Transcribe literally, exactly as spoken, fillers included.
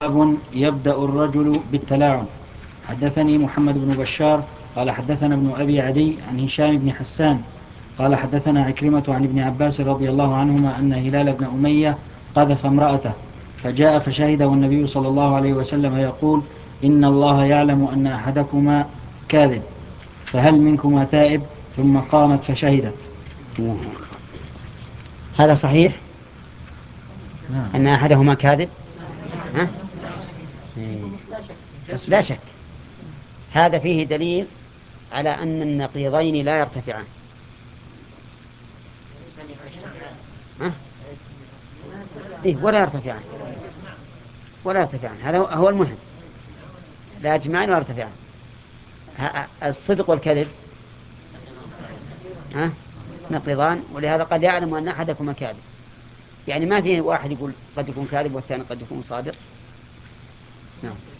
باب يبدأ الرجل بالتلاعن. حدثني محمد بن بشار قال حدثنا ابن أبي عدي عن هشام بن حسان قال حدثنا عكرمة عن ابن عباس رضي الله عنهما أن هلال بن أمية قذف امرأته فجاء فشهده النبي صلى الله عليه وسلم يقول: إن الله يعلم أن أحدكما كاذب، فهل منكما تائب؟ ثم قامت فشهدت. هذا صحيح نعم. أن أحدهما كاذب؟ ها؟ إيه. لا شك، هذا فيه دليل على أن النقيضين لا يرتفعان. ها؟ إيه ولا يرتفعان ولا يرتفعان، هذا هو المهم، لا يجمعان ولا يرتفعان. الصدق والكذب ها؟ نقيضان، ولهذا قد يعلم أن أحدكما كاذب، يعني ما في واحد يقول قد يكون كاذب والثاني قد يكون صادق. نعم.